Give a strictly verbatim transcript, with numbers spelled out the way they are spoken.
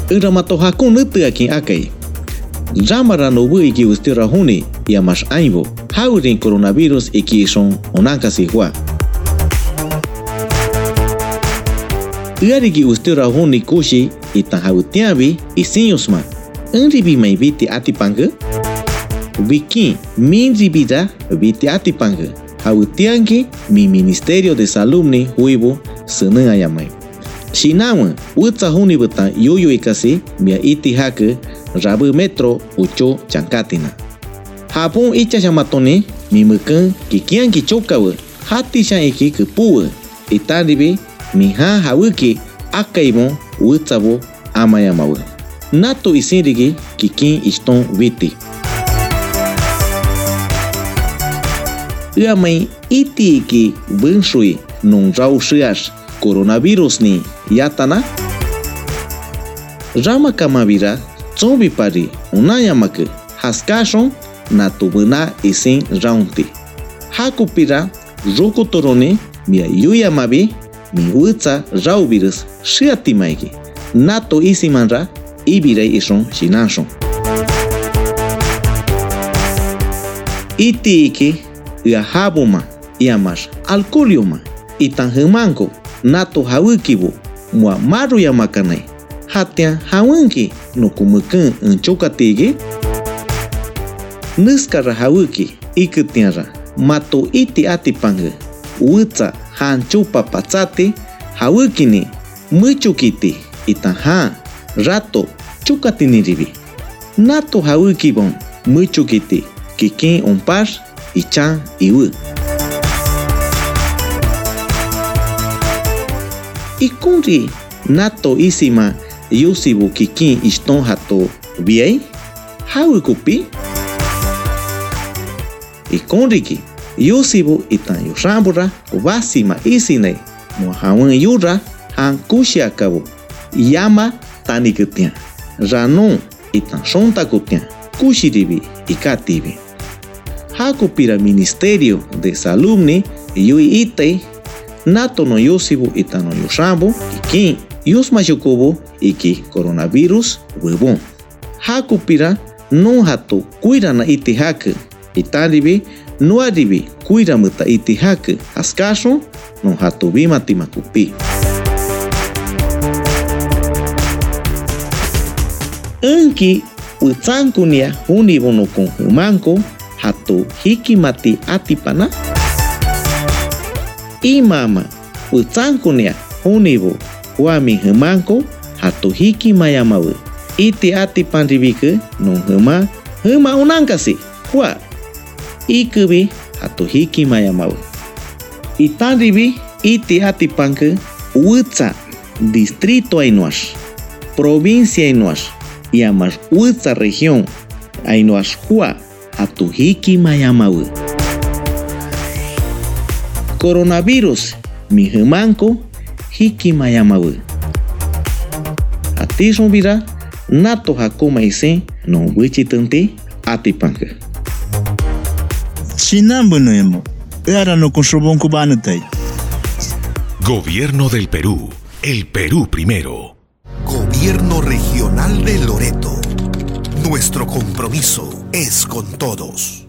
Iramato hakun nutu akin akai. Ramara no bu iki ustira huni yamas aibo. Haurin coronavirus iki son onankasi hua. Iarigi ustira huni kushi itan hautiabi isinyosma. Enribi mai viti atipanga. Viki minribida viti atipanga. Hautiangi mi Ministerio de Salud ni huibo seneng ayamai. Shinawa utsa huni betan yoyo ikasi mia iti hake rabu metro ucho changkatina. Hapun icha shamatone mi mekan kikian ki chokawe hati shan iki kepuwe itaribi mi ha hawiki akaimo utsabo amayamawe. Nato isinrigi kikin iston viti. Iamai iti iki benshui non rau shias coronavirus ni yatana. Rama kamavira zombi pari unayamake haskashon natubuna isin raunti. Hakupira roko torone mia yuyamabi mi utsa rau virus shiatimaiki. Nato isimanra ibirei ison shinanshon. Iti iki ia habuma iamas alcoolioma itan hemanko nato hawikibo mua maru yamakanai hatian hawinki no kumukan enchokatigi nuskara hawiki ikutianra mato iti atipanga utsa hanchupa patsati hawikini muchukiti itan ha rato chukatiniribi nato hawikibon muchukiti kikin onpar ichan iwu. Ikunri nato isima yusibu kikin iston hato biai hawi kupi. Ikunri ki yusibu itan yurambura wasima isinei muhawan yura han kushi akabo yama tanikutian ranon itan shontakutian kushiribi ikatibi. Hakupira Ministerio de Salud ni yui itei nato no yusibu itano yusambo iki yusma yukubo iki coronavirus webon. Hakupira no hato kuira na iti hake itaribi no aribi kuira muta iti hake haskaso no hato bima timakupi. Enki utsankunia unibono con humanko hato hikimati atipana. Imama utsankunia hunibo huami hemanko hato hikimayamawe. Iti atipanribike non hema hema unankasi hua. Ikubi hato hikimayamawe. Itanribi iti atipanke utsa distrito ainuas, provincia ainuas, yamas utsa región ainuas hua. Hatu hikimayamawe. Coronavirus mi hemanko hikimayamawe. Atison vira nato hakuma isen no wichitante atipanka. Chinambo no emo. Era no consobon cubano tay. Gobierno del Perú. El Perú primero. Gobierno Regional de Loreto. Nuestro compromiso es con todos.